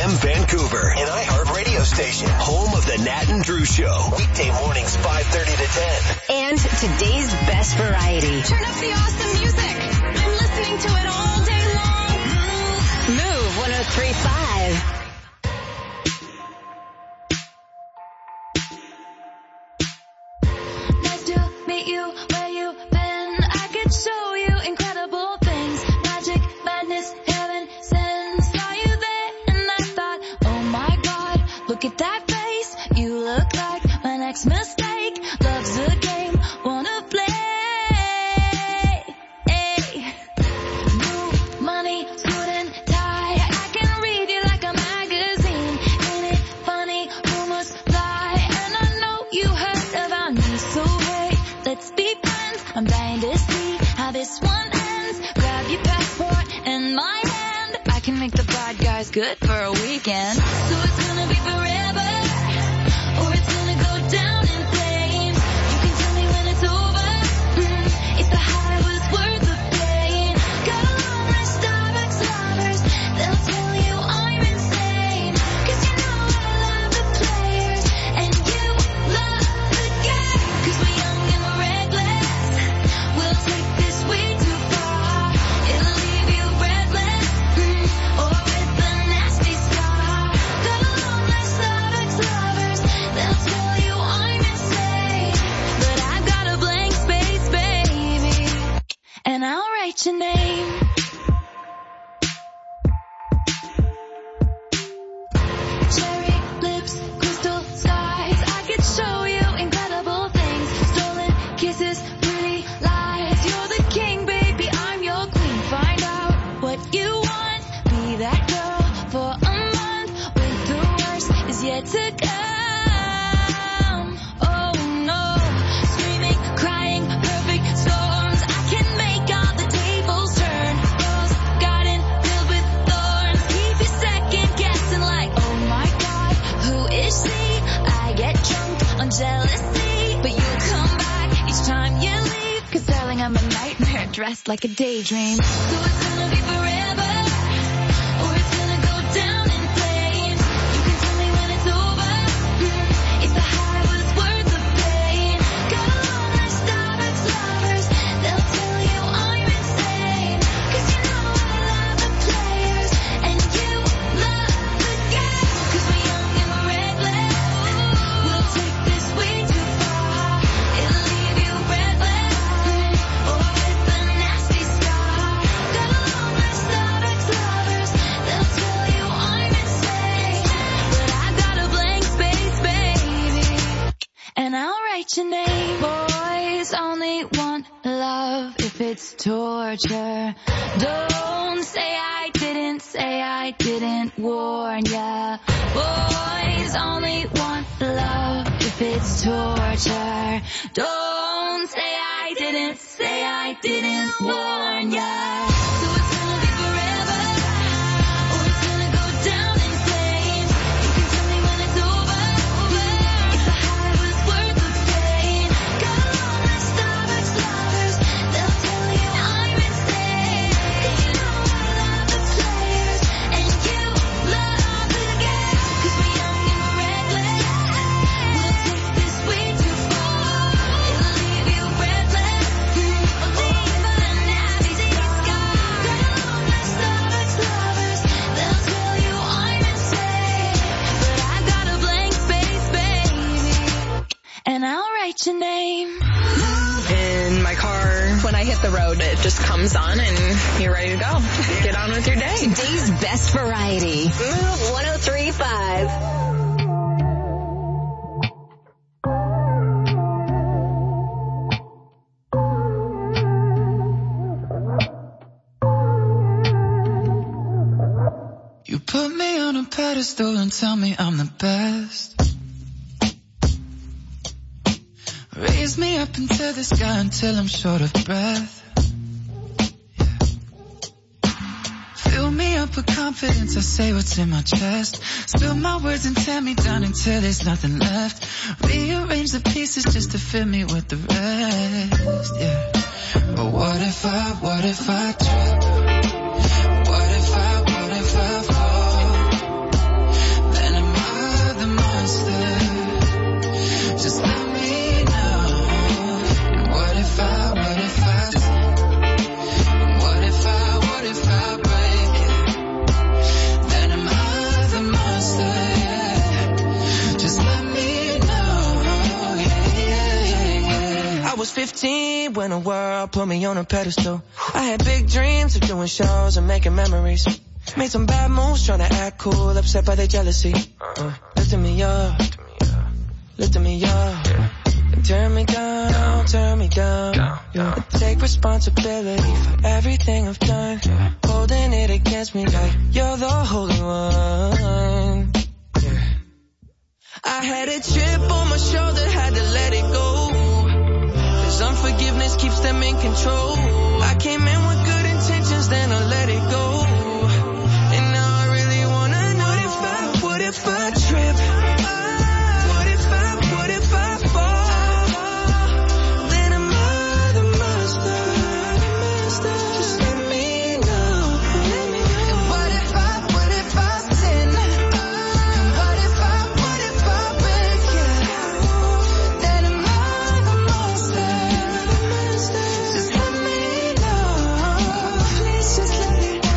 FM Vancouver, an iHeart radio station, home of the Nat and Drew Show. Weekday mornings 5:30 to 10. And today's best variety. Turn up the awesome music. I'm listening to it all day long. Move 103.5. Nice to meet you where you been. I could show you incredible things. Magic, madness, heaven sent. Saw you there and I thought, oh my God, look at that face. You look like my next mistake. Love's a game, wanna play. Hey. New money, suit and tie. I can read you like a magazine. Ain't it funny? Rumors fly. And I know you heard about me. So hey, let's be friends. I'm dying to see how this one ends. Grab your passport and my hand. I can make the bad guys good for a weekend. So it's gonna be forever, or it's gonna go down in flames. You can tell me when it's over, if the high was worth the pain. Got a long list of ex-lovers, they'll tell you I'm insane. 'Cause you know I love the players, and you love the game. 'Cause we're young and we're reckless, we'll take this way too far. It'll leave you breathless, or with a nasty scar. Got a long list of ex-lovers, they'll tell you I'm insane. But I've got a blank space, baby, and I'll write your name. Cherry lips, crystal skies. I could show you incredible things. Stolen kisses, pretty lies. You're the king, baby, I'm your queen. Find out what you want. Be that girl for a month. Wait, the worst is yet to come. Oh no, screaming, crying, perfect storms. I can make all the tables turn. Rose garden filled with thorns. Keep you second guessing like, oh my God, who is she? I get drunk on jealousy, but you come back each time you leave. 'Cause darling, I'm a nightmare dressed like a daydream. So it's gonna be forever, or it's gonna go down in flames. You can tell me when it's over, if the high was worth the pain. Got a long list of ex-lovers, they'll tell you I'm insane. 'Cause you know I love the players, and you love the game. 'Cause we're young and we're reckless, we'll take this way too far. It'll leave you breathless, or with a nasty scar. Got a long list of ex-lovers, they'll tell you I'm insane. But I've got a blank space, baby, and I'll write your name. Boys only want love if it's torture. Don't say I didn't warn ya. Boys only want love if it's torture. Don't say I didn't warn ya. So it's gonna be forever, or it's gonna go down in flames. You can tell me when it's over, if the high was worth the pain. Got a long list of ex-lovers, they'll tell you I'm insane. 'Cause you know I love the players, and you love the game. 'Cause we're young and we're reckless, we'll take this way too far. It'll leave you breathless, or leave a nasty scar. Got a long list of ex-lovers, they'll tell you I'm insane. But I've got a blank space, baby, and I'll write your name. In my car, when I hit the road, it just comes on and you're ready to go. Get on with your day. Today's best variety. Move 103.5. You put me on a pedestal and tell me I'm the best. Raise me up into the sky until I'm short of breath. Fill me up with confidence, I say what's in my chest. Spill my words and tear me down until there's nothing left. Rearrange the pieces just to fill me with the rest, yeah. But what if I trip? What if I fall? was 15 when the world put me on a pedestal. I had big dreams of doing shows and making memories. Made some bad moves trying to act cool, upset by their jealousy. Lifting me up, lifting me up. And turn me down, turn me down. I take responsibility for everything I've done. Holding it against me like you're the holy one. I had a chip on my shoulder, had to let it go. 'Cause unforgiveness keeps them in control. I came in with good intentions, then I let it go. And now I really wanna know what if I trip? What if I fall? Then am I the master? Just let me know. And what if I sin? What if I break? Then am I the master? Just let me know. Please just let me know.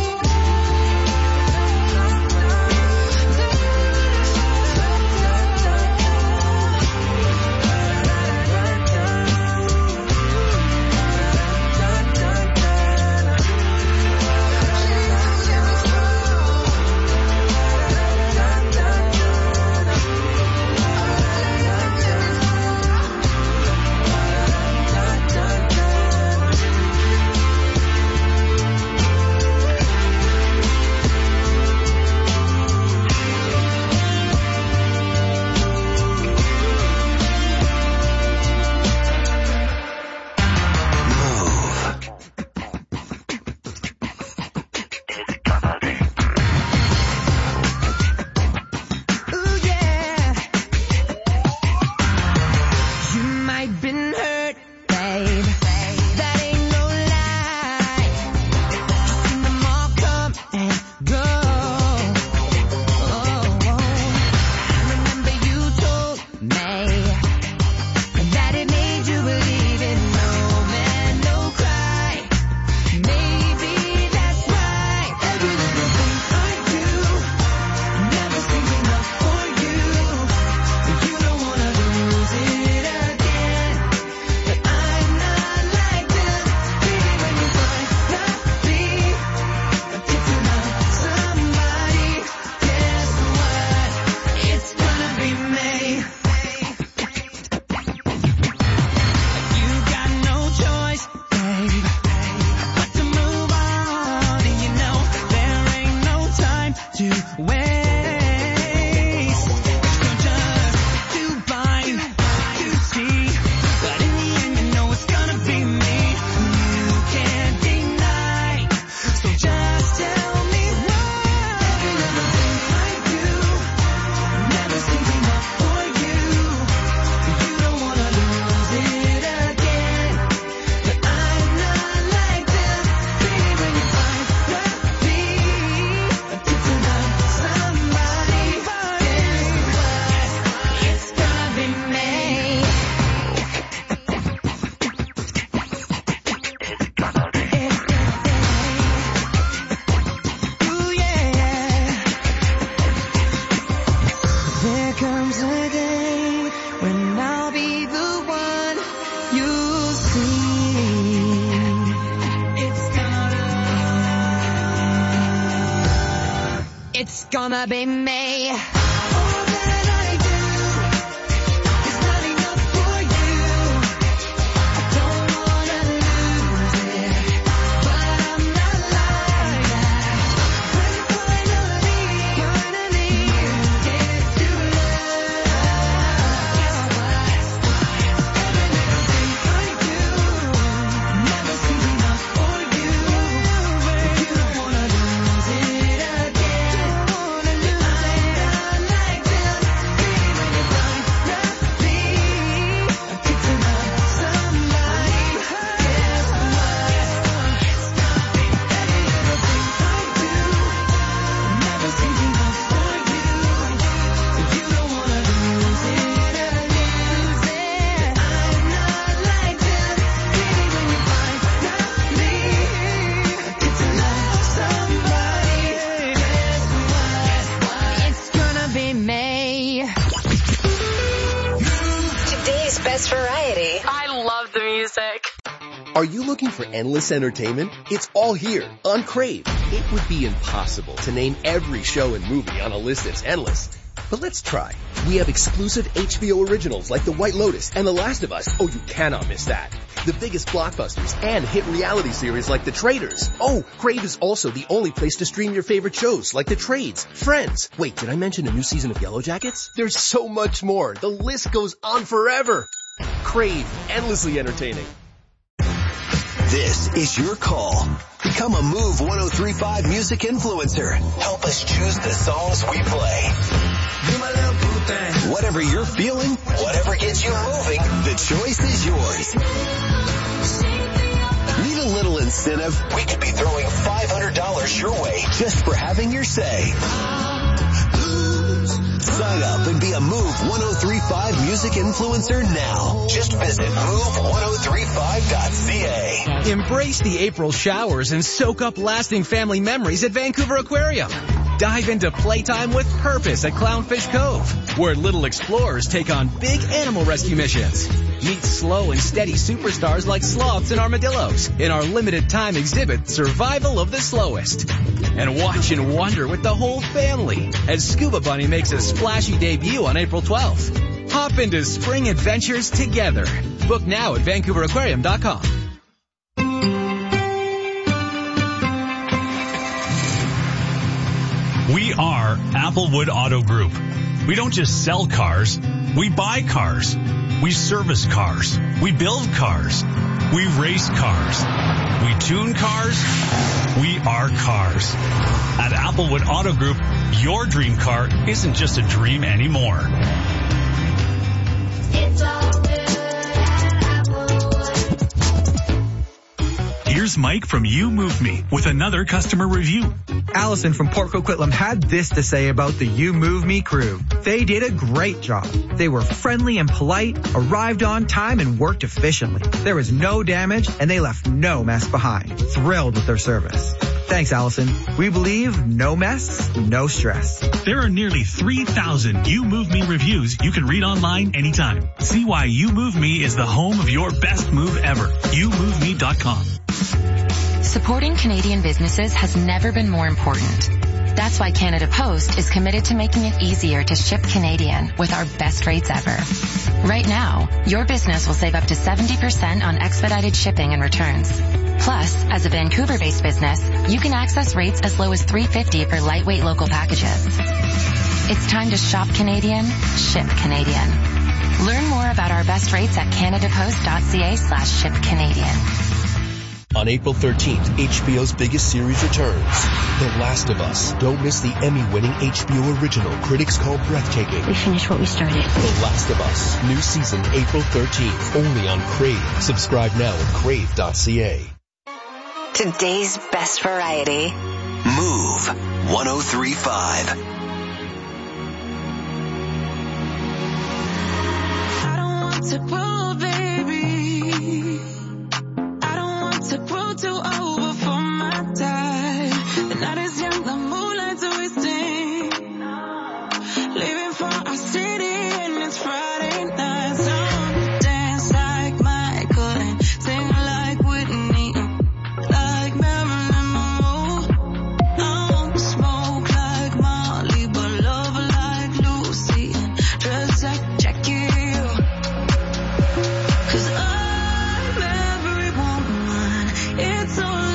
It's gonna be me. Today's best variety. I love love the music. Are you looking for endless entertainment? It's all here on Crave. It would be impossible to name every show and movie on a list that's endless. But let's try. We have exclusive HBO originals like The White Lotus and The Last of Us. Oh, you cannot miss that. The biggest blockbusters and hit reality series like The Traitors. Oh, Crave is also the only place to stream your favorite shows like The Trades, Friends. Wait, did I mention a new season of Yellow Jackets? There's so much more. The list goes on forever. Crave, endlessly entertaining. This is your call. Become a Move 1035 music influencer. Help us choose the songs we play. Whatever you're feeling, whatever gets you moving, the choice is yours. Need a little incentive? We could be throwing $500 your way just for having your say. Sign up and be a Move 1035 music influencer now. Just visit move1035.ca. Embrace the April showers and soak up lasting family memories at Vancouver Aquarium. Dive into playtime with purpose at Clownfish Cove, where little explorers take on big animal rescue missions. Meet slow and steady superstars like sloths and armadillos in our limited time exhibit, Survival of the Slowest. And watch and wonder with the whole family as Scuba Bunny makes a splashy debut on April 12th. Hop into spring adventures together. Book now at VancouverAquarium.com. We are Applewood Auto Group. We don't just sell cars, we buy cars. We service cars. We build cars. We race cars. We tune cars. We are cars. At Applewood Auto Group, your dream car isn't just a dream anymore. It's all good at Applewood. Here's Mike from You Move Me with another customer review. Allison from Port Coquitlam had this to say about the You Move Me crew. They did a great job. They were friendly and polite, arrived on time, and worked efficiently. There was no damage, and they left no mess behind. Thrilled with their service. Thanks, Allison. We believe no mess, no stress. There are nearly 3,000 You Move Me reviews you can read online anytime. See why You Move Me is the home of your best move ever. YouMoveMe.com. Supporting Canadian businesses has never been more important. That's why Canada Post is committed to making it easier to ship Canadian with our best rates ever. Right now, your business will save up to 70% on expedited shipping and returns. Plus, as a Vancouver-based business, you can access rates as low as $3.50 for lightweight local packages. It's time to shop Canadian, ship Canadian. Learn more about our best rates at canadapost.ca/shipcanadian. On April 13th, HBO's biggest series returns, The Last of Us. Don't miss the Emmy-winning HBO original critics call breathtaking. We finished what we started. The Last of Us. New season April 13th. Only on Crave. Subscribe now at crave.ca. Today's best variety. Move 1035. I don't want to prove, baby. To prove to over for my time. The night is young, the moonlight's wasting. Leaving for our city and it's Friday night. Some dance like Michael and sing like Whitney, like Marilyn Monroe. I want to smoke like Molly, but love like Lucy and dress like Jackie. 'Cause I'm every woman. It's all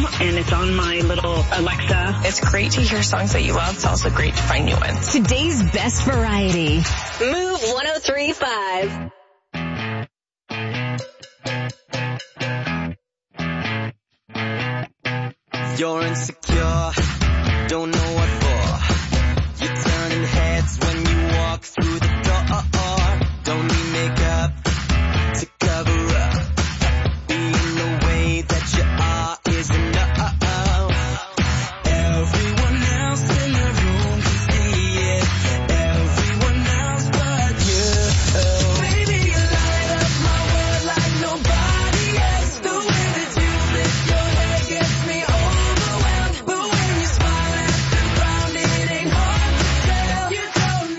home, and it's on my little Alexa. It's great to hear songs that you love. It's also great to find new ones. Today's best variety. Move 103.5. You're insecure, don't know what for. You're turning heads when you walk through the door. Don't need makeup to cover up. Being the way that you are is enough. Everyone else in the room can see it. Everyone else but you. Baby, you light up my world like nobody else. The way that you lift your head gets me overwhelmed. But when you smile at the ground, it ain't hard to tell. You don't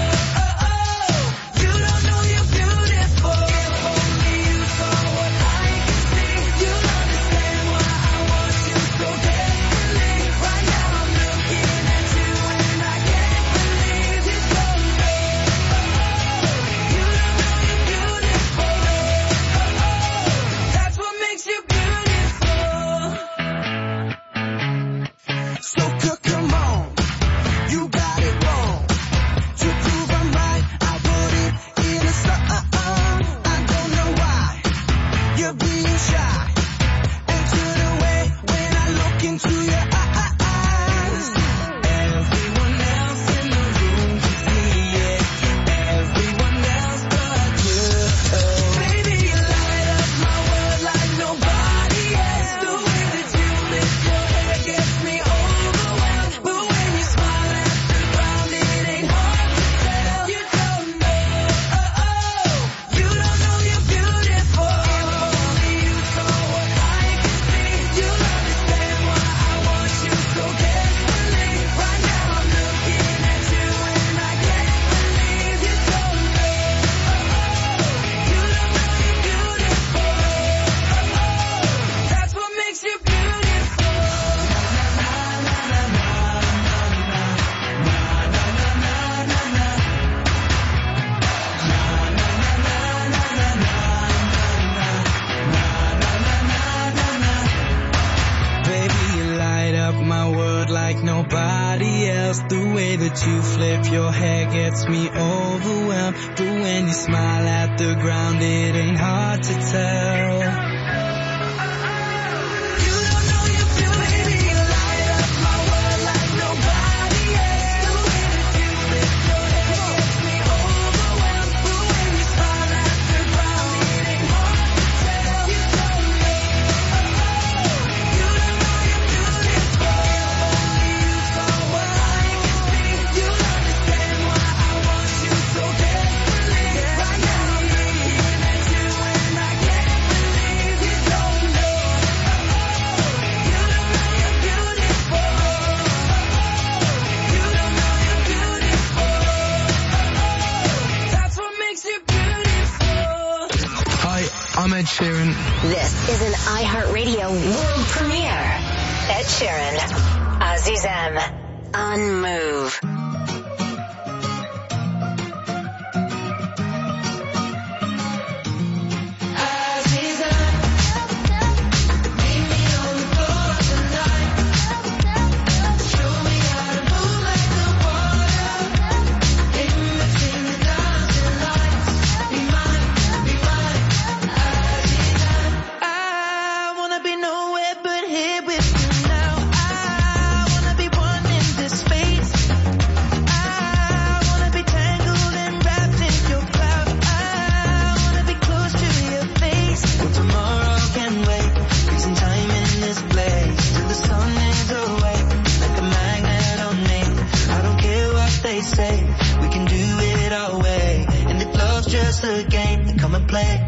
know you're beautiful. If only you saw what I can see, you'll understand why I want you so desperately. Right now I'm looking at you and I can't believe you don't know. You don't know you're beautiful. That's what makes you beautiful. So come on, you got it wrong. To prove I'm right, I put it in a song. I don't know why you're being shy and turn away when I look into your eyes. Everyone else in the room can see it. Everyone else but you. Baby, you light up my world like nobody else. The way that you lift your head gets me overwhelmed. But when you smile at the ground, it ain't hard to tell. You don't know you're beautiful. If only you saw what I can see, you'll understand why I want you so desperately. Right now I'm looking at you and I can't believe you don't know. You don't know you're beautiful. That's what makes you beautiful. Baby, you light up my world like nobody else. The way that you flip your hair gets me overwhelmed. But when you smile at the ground, it ain't hard to tell. You don't know you're beautiful. Baby, you light up my world like nobody else. The way that you flip your hair gets me overwhelmed. But when you smile at the ground, it ain't hard to tell. You don't know you're beautiful. If only you saw what I can see, you'll understand why I want you so desperately. Right now I'm looking at you and I can't believe you don't know. You don't know you're beautiful. You don't know you're beautiful. That's what makes you beautiful. Hi, I'm Ed Sheeran. This is an iHeartRadio world premiere. Ed Sheeran, Azizem, on Move. I wanna be nowhere but here with you now. I wanna be one in this space. I wanna be tangled and wrapped in your cloud. I wanna be close to your face. Well, tomorrow can wait. Freezing time in this place till the sun is away. Like a magnet on me. I don't care what they say. We can do it our way. And if love's just a game, then come and play.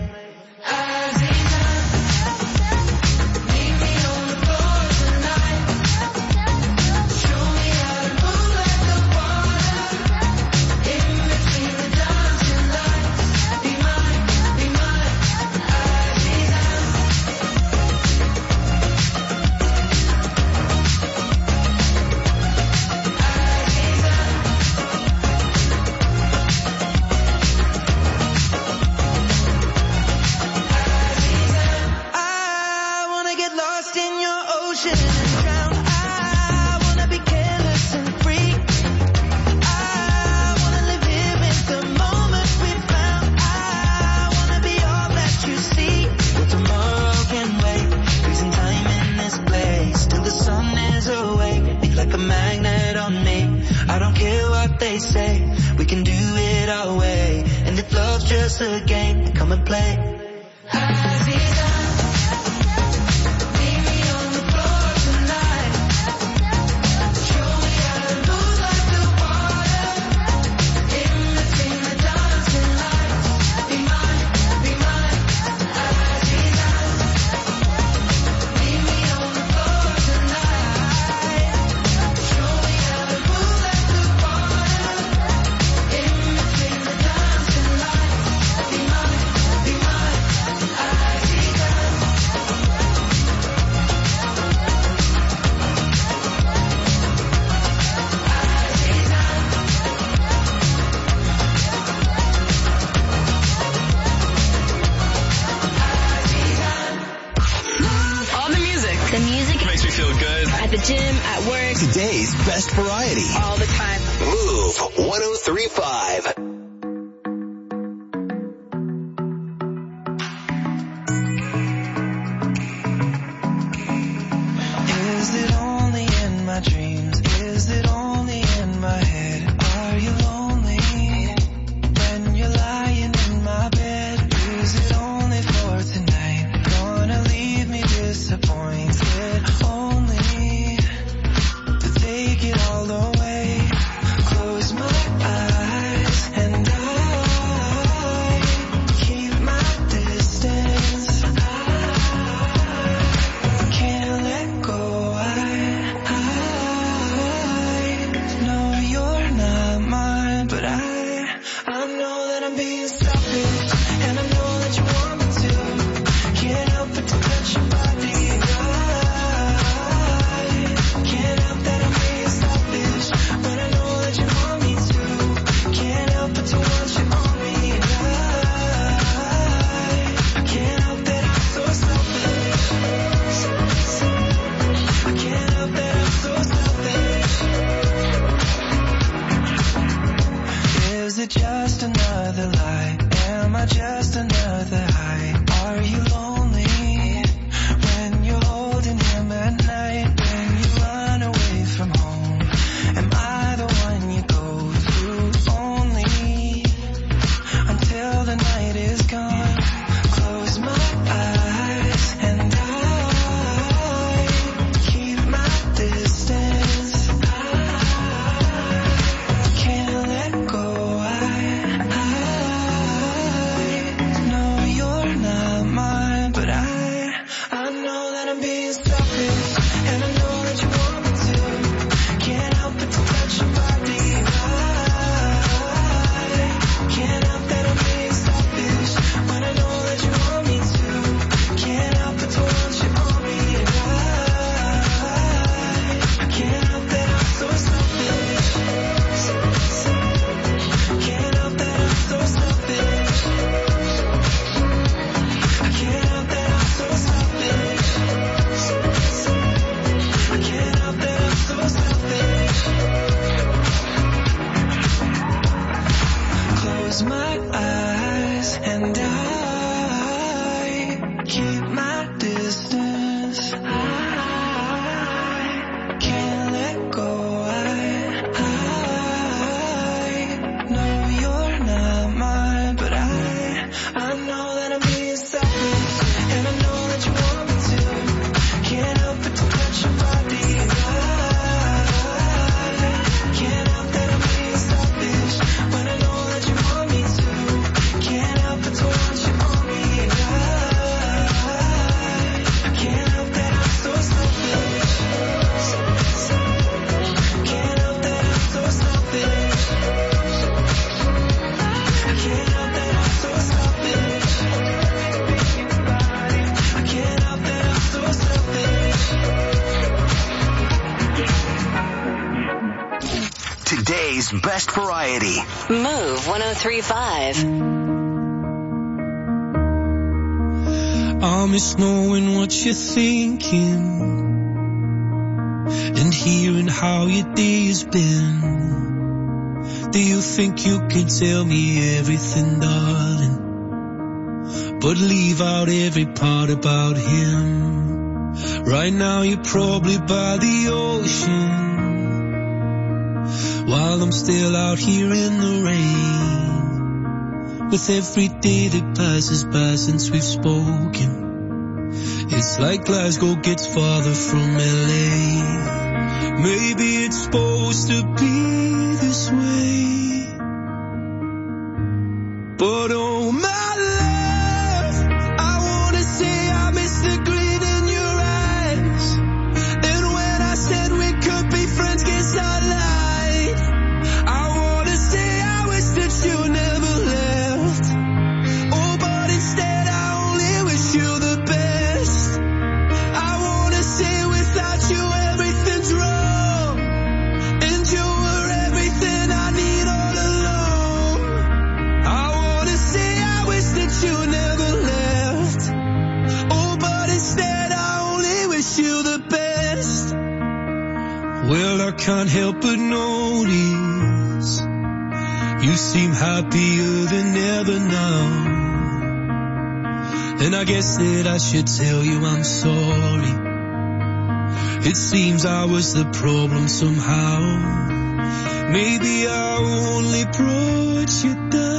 blame it on me. I don't care what they say, we can do it our way. And if love's just a game, then come and play. Gym, at work. Today's best variety. All the time. Move 103.5. Is it only in my dreams? Is it only in my head? Are you lonely when you're lying in my bed? Is it only for tonight? Gonna leave me disappointed? Only take it all away. Close my eyes and I keep my distance. I can't let go. I know you're not mine, but I know that I'm being selfish, and I know that you want me to. Can't help but to touch your body. Can't help that I'm being selfish when I know that you want me to. Can't help but to want you on me. I can't help that I'm so selfish. I can't help that I'm so selfish. Is it just another lie? Am I just another high? Are you lonely when you're holding him at night? When you run away from home, am I the one you go to? Only until the night is gone. Close my eyes and I keep my distance. I can't let go. I know you're not mine, but I know that I'm being selfish, and I know that you want me to. Can't help but to touch your body. Can't help that I'm being selfish when I know that you want me to. Can't help but to want you on me. I can't help that I'm so selfish. Can't help that I'm so selfish. I can't help that I'm so selfish. I can't help that I'm so selfish. Close my eyes and I keep my distance. I can't let go. I know you're not mine, but I know that I'm being selfish, and I know that you want me to. Can't help but to touch your body. Can't help that I'm being selfish when I know that you want me to. Can't help but to want you on me. I can't help that I'm so selfish. Can't help that I'm so selfish. I can't help that I'm so selfish. I can't help that I'm so selfish. Today's best variety. Move 103.5. I miss knowing what you're thinking and hearing how your day has been. Do you think you can tell me everything, darling, but leave out every part about him? Right now you're probably by the ocean, while I'm still out here in the rain. With every day that passes by since we've spoken, it's like Glasgow gets farther from LA. Maybe it's supposed to be this way, but oh my love, I wanna say I miss the grin in your eyes. And when I said we could be friends, guess I lied. I wanna say I wish that you never left. Oh, but instead I only wish you the best. I wanna say without you everything's wrong, and you were everything I need all along. I wanna say I wish that you never left. Oh, but instead I only wish you the best. Well, I can't help but notice you seem happier than ever now. And I guess that I should tell you I'm sorry. It seems I was the problem somehow. Maybe I only brought you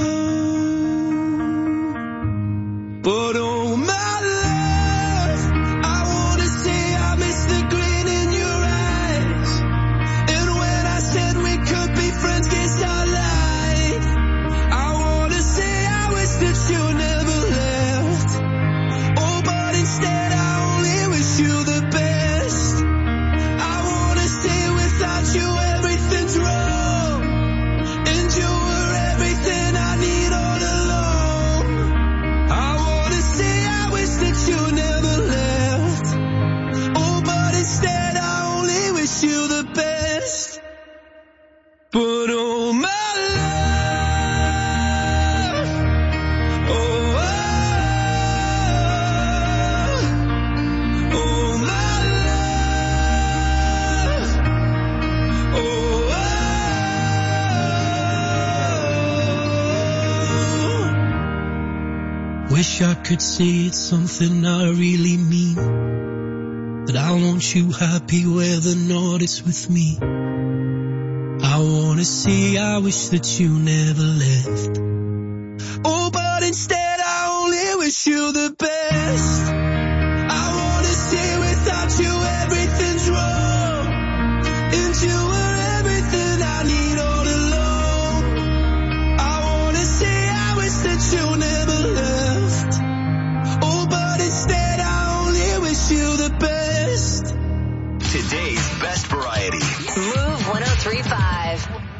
down. But oh my love, I wanna say I miss the grin in your eyes. And when I said we could be friends, guess I lied. I wanna say I wish that you never left. Oh, but instead I only wish you the best. I wanna say without you everything's wrong, and you were everything I need all along. I wanna say I wish that you never left. Oh, but instead I only wish you the best. But oh my love, oh, oh my love, oh. Wish I could say it's something I really mean, that I want you happy whether or not it's with me. I wanna say I wish that you never left. Oh, but instead I only wish you the best. I wanna say without you everything's wrong, and you were everything I need all along. I wanna say I wish that you never left. Oh, but instead I only wish you the best. Today's best variety. Move 103.5.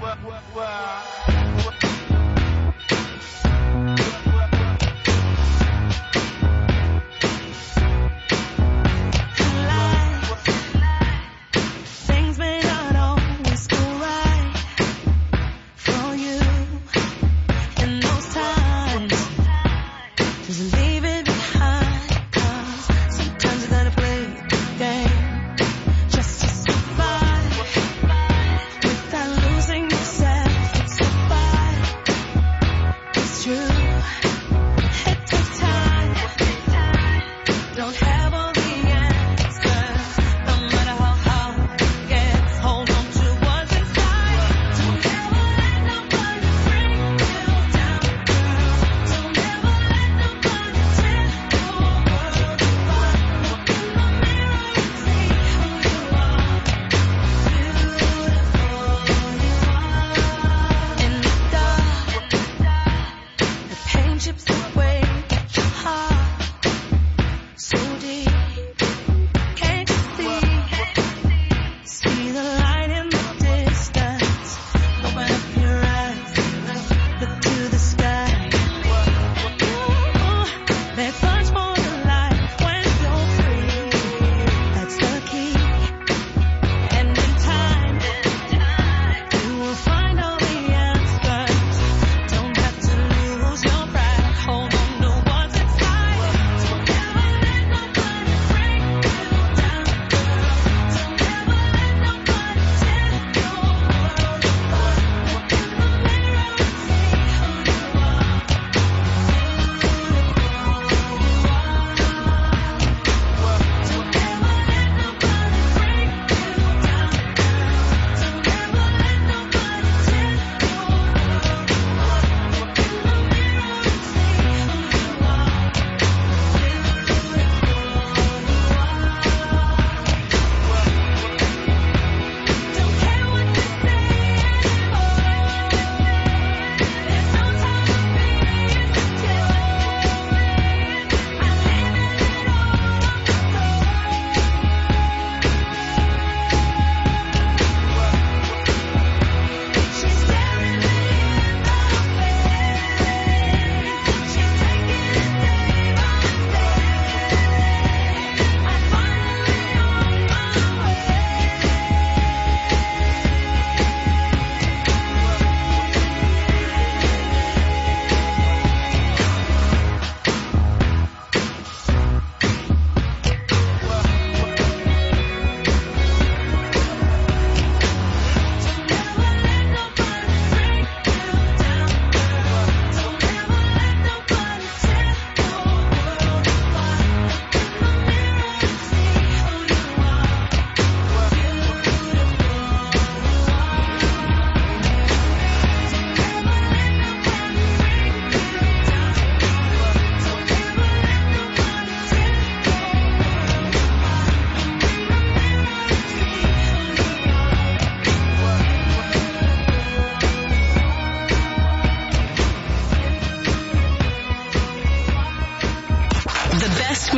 Things may not always go right for you in those times. Just leave it behind, 'cause sometimes you gotta play the game just to survive without losing yourself. It's a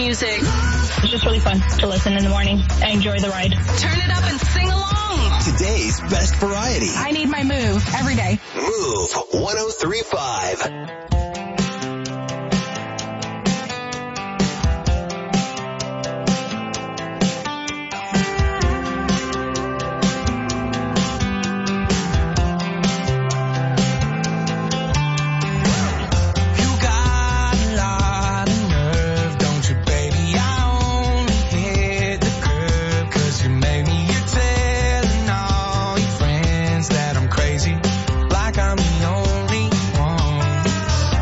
music. It's just really fun to listen in the morning. I enjoy the ride. Turn it up and sing along. Today's best variety. I need my Move every day. Move 103.5. Like I'm the only one.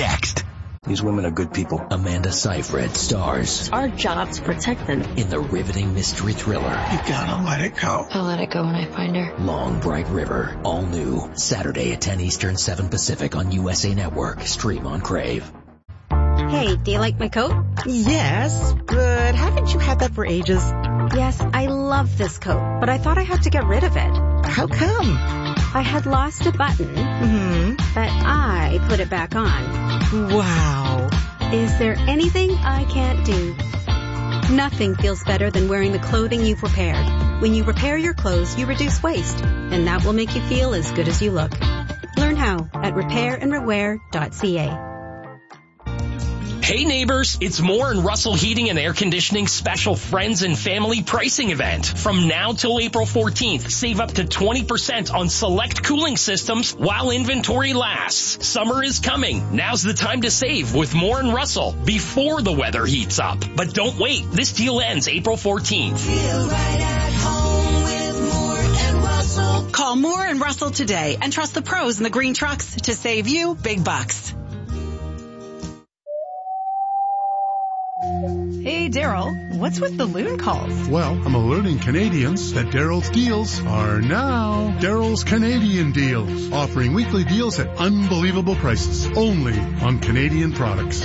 next. These women are good people. Amanda Seyfried stars. Our job to protect them. In the riveting mystery thriller. You gotta let it go. I'll let it go when I find her. Long Bright River. All new. Saturday at 10 Eastern, 7 Pacific on USA Network. Stream on Crave. Hey, do you like my coat? Yes, but haven't you had that for ages? Yes, I love this coat, but I thought I had to get rid of it. How come? I had lost a button, but I put it back on. Wow. Is there anything I can't do? Nothing feels better than wearing the clothing you've repaired. When you repair your clothes, you reduce waste, and that will make you feel as good as you look. Learn how at repairandrewear.ca. Hey neighbors, it's Moore and Russell Heating and Air Conditioning special friends and family pricing event. From now till April 14th, save up to 20% on select cooling systems while inventory lasts. Summer is coming. Now's the time to save with Moore and Russell before the weather heats up. But don't wait. This deal ends April 14th. Feel right at home with Moore and Russell. Call Moore and Russell today and trust the pros in the green trucks to save you big bucks. Hey, Daryl, what's with the loon calls? Well, I'm alerting Canadians that Daryl's deals are now Daryl's Canadian Deals, offering weekly deals at unbelievable prices, only on Canadian products.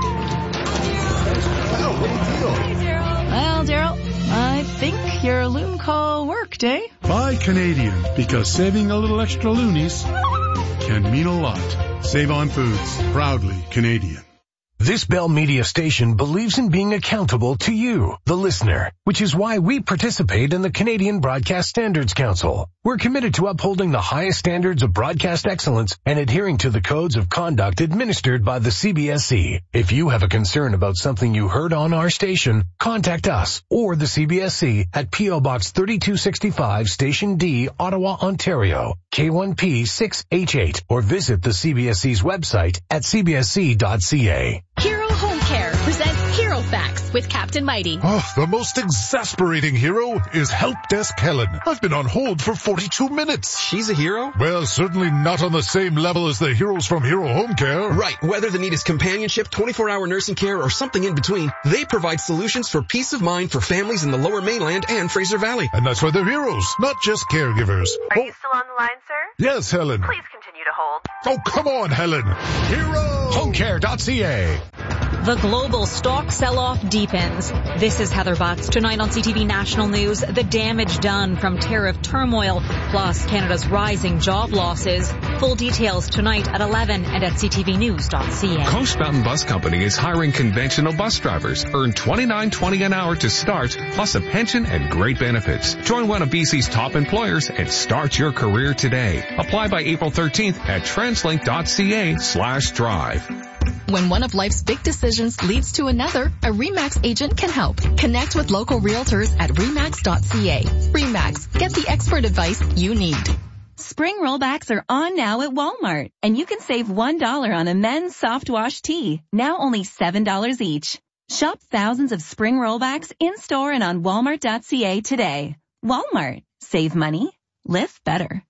Well, Daryl, I think your loon call worked, eh? Buy Canadian, because saving a little extra loonies can mean a lot. Save on Foods, proudly Canadian. This Bell Media station believes in being accountable to you, the listener, which is why we participate in the Canadian Broadcast Standards Council. We're committed to upholding the highest standards of broadcast excellence and adhering to the codes of conduct administered by the CBSC. If you have a concern about something you heard on our station, contact us or the CBSC at P.O. Box 3265, Station D, Ottawa, Ontario, K1P 6H8, or visit the CBSC's website at cbsc.ca. Hero Home Care presents Hero Facts with Captain Mighty. Oh, the most exasperating hero is Help Desk Helen. I've been on hold for 42 minutes. She's a hero? Well, certainly not on the same level as the heroes from Hero Home Care. Right. Whether the need is companionship, 24-hour nursing care, or something in between, they provide solutions for peace of mind for families in the Lower Mainland and Fraser Valley. And that's why they're heroes, not just caregivers. Are you still on the line, sir? Yes, Helen. Please continue to hold. Oh, come on, Helen. HeroHomeCare.ca. The global stock sell-off deepens. This is Heather Butts. Tonight on CTV National News, the damage done from tariff turmoil, plus Canada's rising job losses. Full details tonight at 11 and at ctvnews.ca. Coast Mountain Bus Company is hiring conventional bus drivers. Earn $29.20 an hour to start, plus a pension and great benefits. Join one of BC's top employers and start your career today. Apply by April 13th at translink.ca/drive. When one of life's big decisions leads to another, a RE/MAX agent can help. Connect with local realtors at RE/MAX.ca. RE/MAX, get the expert advice you need. Spring rollbacks are on now at Walmart, and you can save $1 on a men's soft wash tee, now only $7 each. Shop thousands of spring rollbacks in-store and on Walmart.ca today. Walmart. Save money. Live better.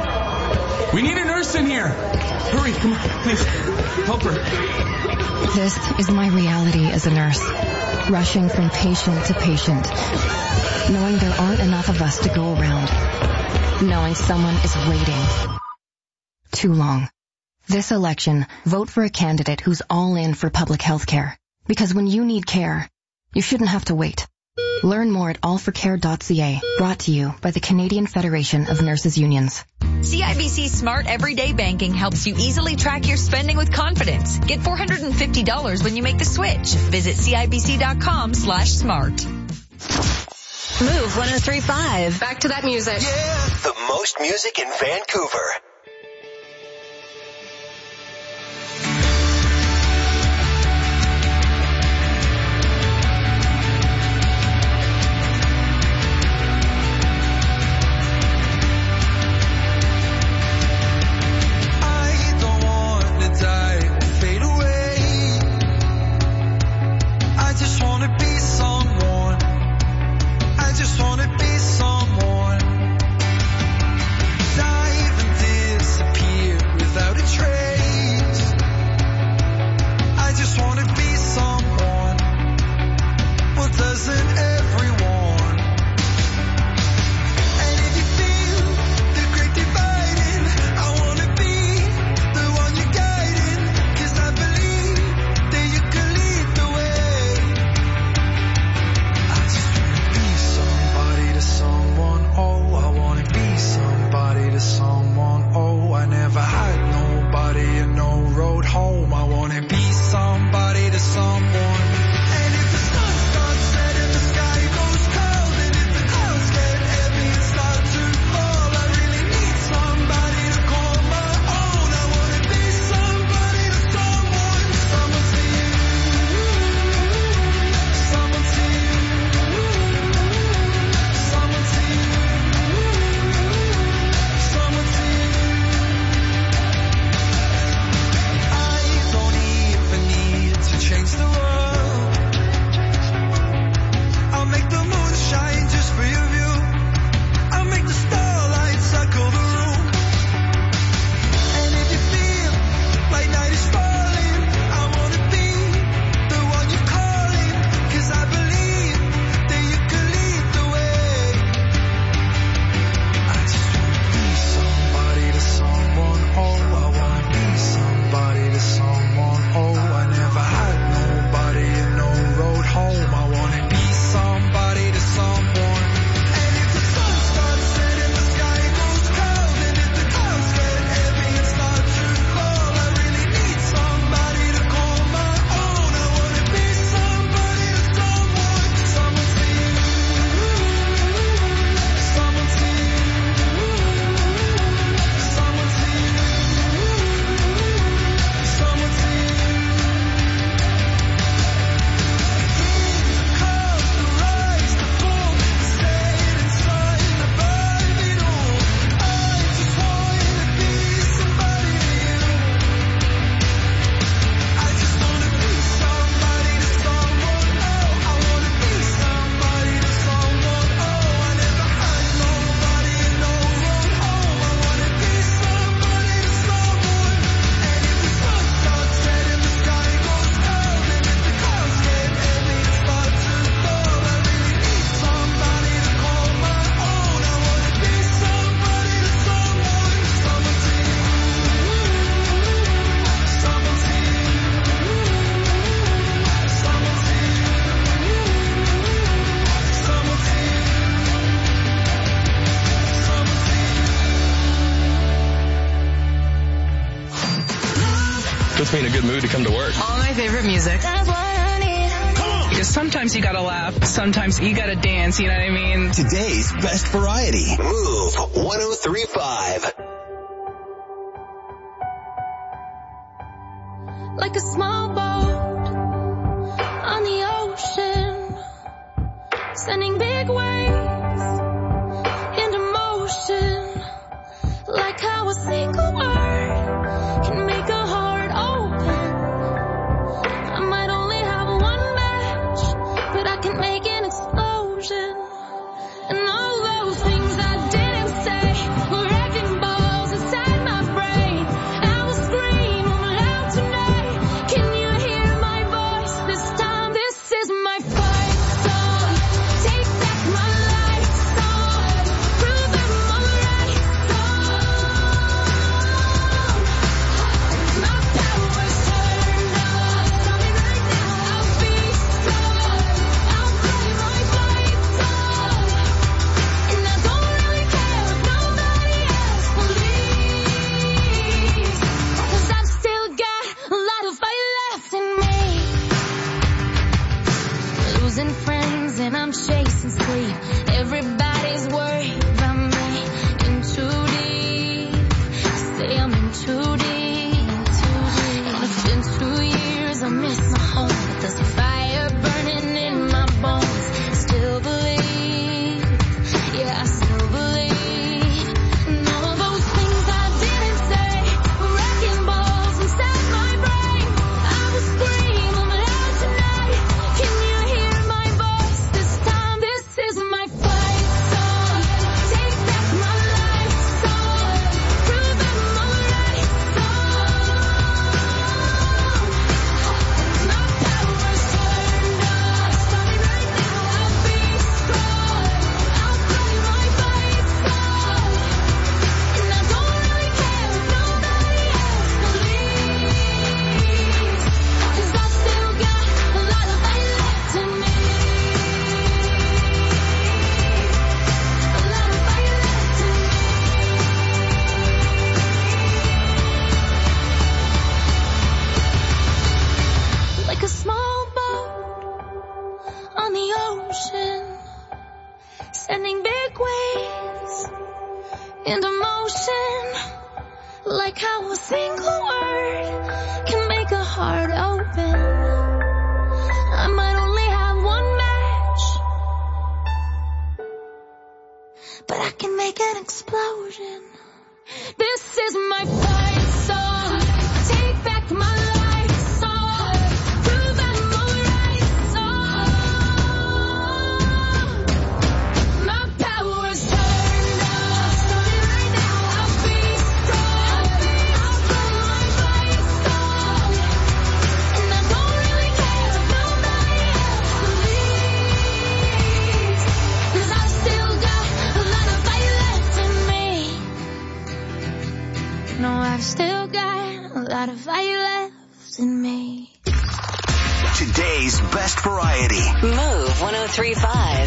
We need a nurse in here. Hurry, come on, please. Help her. This is my reality as a nurse, rushing from patient to patient, knowing there aren't enough of us to go around, knowing someone is waiting too long. This election, vote for a candidate who's all in for public health care. Because when you need care, you shouldn't have to wait. Learn more at allforcare.ca, brought to you by the Canadian Federation of Nurses Unions. CIBC Smart Everyday Banking helps you easily track your spending with confidence. Get $450 when you make the switch. Visit CIBC.com/smart. Move 103.5. Back to that music. Yeah. The most music in Vancouver. Dive into puts me in a good mood to come to work. All my favorite music. That's what I need. Because sometimes you gotta laugh, sometimes you gotta dance, you know what I mean? Today's best variety. Move 103.5. Like a small boat on the ocean, sending big waves into motion. Like how a single word can make a heart open. I might only have one match, but I can make an explosion. And all those things I didn't say were wrecking balls inside my brain. I will scream loud tonight. Can you hear my voice this time? This is my fight song. Take back my life song. Prove I'm alright song. My power's turned off. Tell me right now I'll be strong. I'll play my fight song. And I don't really care if nobody else believes. 'Cause I've still got a lot of fight left in me. Losing friends and I'm chasing sleep. Everybody's worried about me. In too deep. I say I'm in too deep. And it's been 2 years, I miss my home. But there's a fire burning in my bones. Still believe. Yeah, I still believe. And all those things I didn't say were wrecking balls inside my brain. I will scream loud tonight. Can you hear my voice this time? This is my fight song. Take back my life song. Prove I'm alright song. My power's turned off. Stop me right now, I'll be strong. I'll play my fight song. And I don't really care if nobody else believes. 'Cause I still got a lot of fight left in me. A lot of fight left in me. Like a small boat on the ocean, sending big waves into motion. Like how a single word can make a heart open. I might only have one match, but I can make an explosion. This is my fight song. Take back my life song. Prove I'm alright song. My power's turned off. Stop me right now, I'll be strong. I'll play my fight song. And I don't really care if nobody else believes. 'Cause I've still got a lot of fight left in me. No, I've still got a lot of fight left in me. Today's best variety. Move 103.5.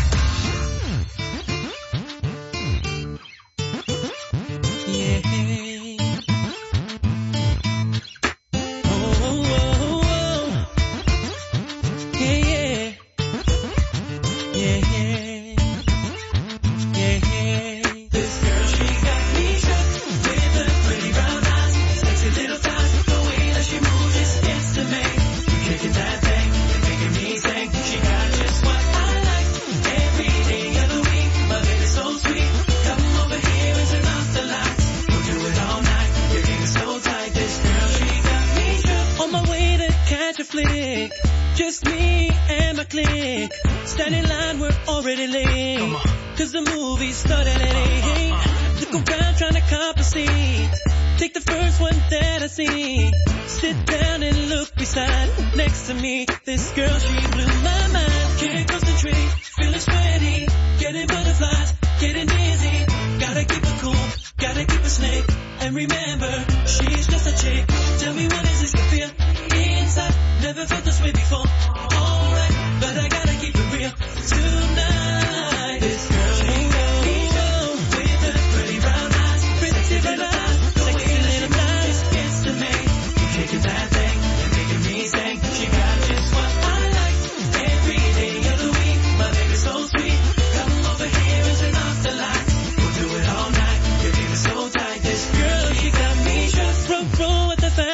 This girl, she got me shook with her pretty brown eyes, sexy little thighs, the way that she moves just gets to me. You kicking that thing, you're making me sing. She got just what I like every day of the week. My baby's so sweet. Come over here and turn off the lights. We'll do it all night. Your game is so tight. This girl, she got me shook. On my way to catch a flick, just me and my clique. Standing in line, we're already late. 'Cause the movie started at 8. Look around trying to compensate. Take the first one that I see. Sit down and look beside. Next to me, this girl, she blew my mind. Can't concentrate, feeling sweaty. Getting butterflies, getting dizzy. Gotta keep her cool, gotta keep her snake. And remember, she's just a chick. Tell me what is this to feel inside? Never felt this way before. Alright, but I gotta keep it real tonight. This girl, she got me shook with her pretty brown eyes, pretty little eyes, sexy little thighs. Gets to me, you kick it down.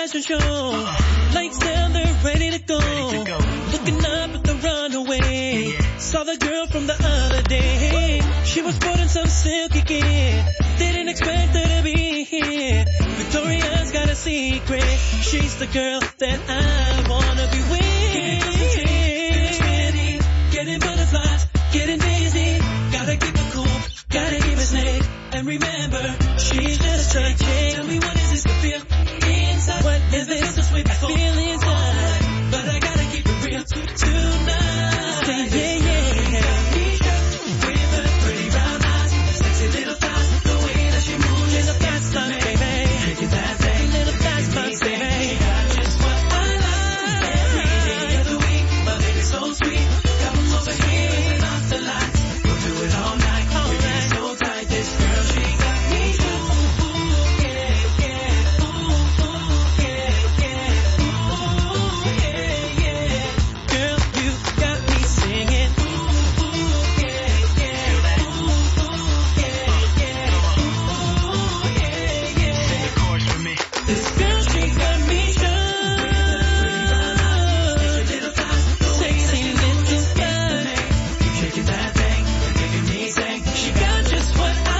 fashion show. Lights down, they're ready to go. Looking up at the runaway. Saw the girl from the other day. She was sporting some silky gear. Didn't expect her to be here. Victoria's got a secret. She's the girl that I wanna be with. Getting butterflies, getting dizzy. Gotta keep it cool, gotta keep it snake. And remember, she's just a chick. Tell me what is this to feel inside? What is this so sweet? I feel inside, but I gotta keep it real tonight. Stay, yeah. With her pretty round eyes, sexy little thighs, the way that she moves. Little fast time, baby. Shaking that thing, little fast time, baby. Just what I like. Every day of the week, my baby's so sweet. Come over here and turn off the lights. We'll do it all night. We're so tight, this girl, she got me. Girl, you got me singing. This girl, she got me sexy little thing. Keep shaking that thing, making me sing. She got just what I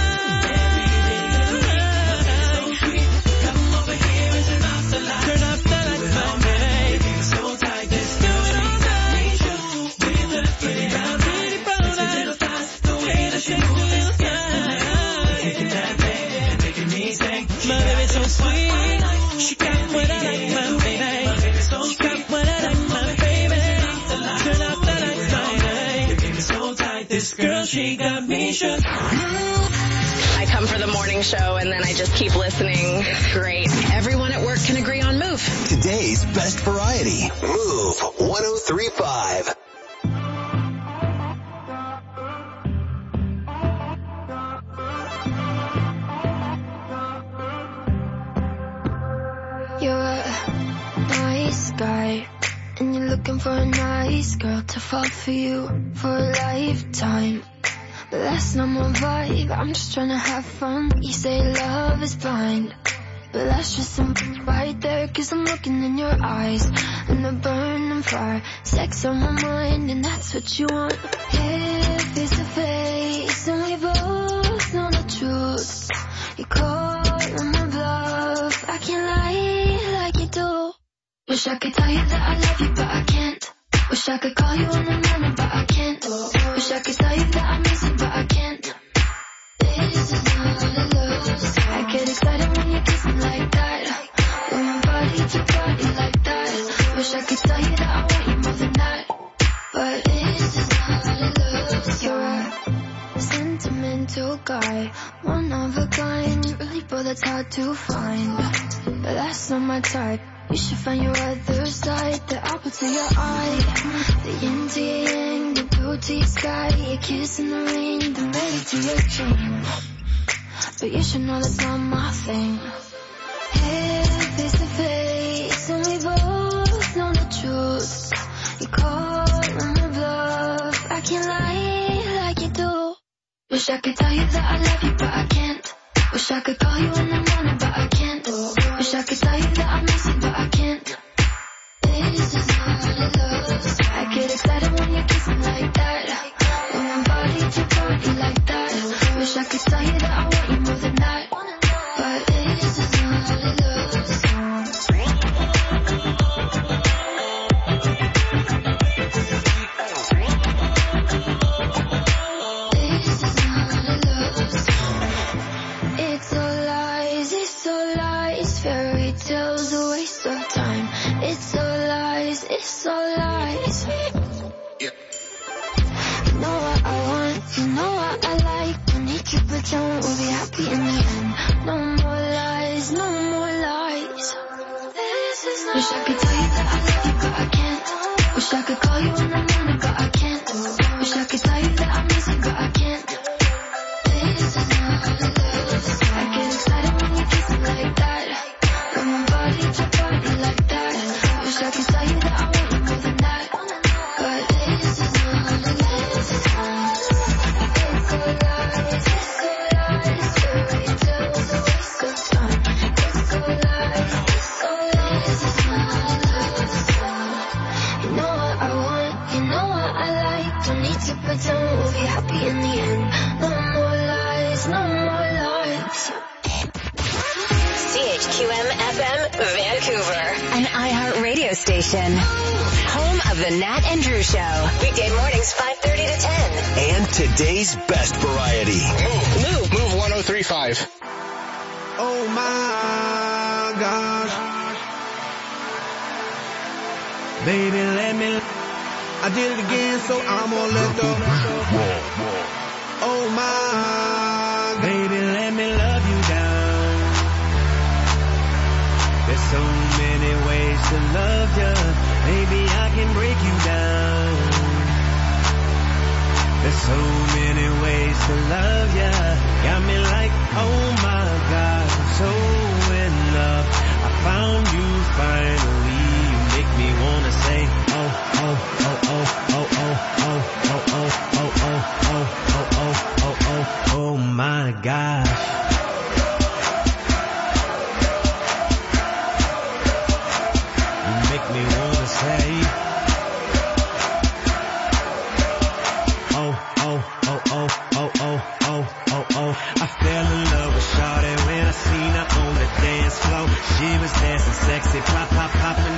like. So sweet, come over here and turn off the lights. Turn off the lights, my baby. So tight, this girl, she got me with her pretty brown eyes, the way that she moves, shaking that thing, making me sing. My baby's so sweet. She got what I like, my baby. She got what I like, my baby. Turn off the lights, my baby. So tight, this girl, she got me shook. I come for the morning show and then I just keep listening. It's great. Everyone at work can agree on Move. Today's best variety. Move 103.5. You're a nice guy, and you're looking for a nice girl to fall for you for a lifetime. But that's not my vibe, I'm just trying to have fun. You say love is blind, but that's just some right there. Cause I'm looking in your eyes, and they're burning fire. Sex on my mind, and that's what you want. Here, face to face, and we both know the truth. You call on my bluff, I can't lie like you do. Wish I could tell you that I love you, but I can't. Wish I could call you in the morning, but I can't. Wish I could tell you that I miss you, but I can't. This is not a love. I get excited when you kiss me like that. When my body to body like that. Wish I could tell you that I want you more than that. But this is not a love. You're a sentimental guy, one of a kind. Really, but that's hard to find. But that's not my type. You should find your other side, the apple to your eye, the yin to your yang, the blue to your sky, your kiss in the rain, the ready to your dream. But you should know that's not my thing. Here, face to face, and we both know the truth. You call on my bluff, I can't lie like you do. Wish I could tell you that I love you, but I can't. Wish I could call you in the morning, but I can't. Wish I could tell you that I miss you, but I can't. This is not a love. I get excited when you kiss me like that. When my body to body like that. Wish I could tell you that I want you more than that. But this is not a love. Fairy tales, a waste of time. It's all lies, it's all lies. Yeah. You know what I want, you know what I like. Don't need to pretend we'll be happy in the end. No more lies, no more lies. Wish I could tell you that I love you, but I can't. Wish I could call you in the morning, but I can't. Wish I could tell you that I miss you, but I can't. This is not love. I get excited when you kiss me like that. When my body to body like that. Wish I could tell you that I want you more than that. But this is not love. It's all lies, fairy tales, a waste of time. It's all lies, it's all lies. KFOM FM Vancouver. An iHeart radio station. Home of the Nat and Drew Show. Weekday mornings 5:30 to 10. And today's best variety. Move 103.5. Oh my gosh. Baby, let me. I did it again, so I'm gonna let go. Oh my, baby, let me love you down. There's so many ways to love you. Maybe I can break you down. There's so many ways to love you. Got me like, oh my God, I'm so in love. I found you finally. You make me wanna say, oh, oh, oh, oh, oh, oh, oh, oh, oh, oh, oh, oh, oh, oh, oh, oh my gosh. You make me wanna say, oh, oh, oh, oh, oh, oh, oh, oh, oh. I fell in love with Shawty when I seen her on the dance floor. She was dancing sexy, pop, pop, popping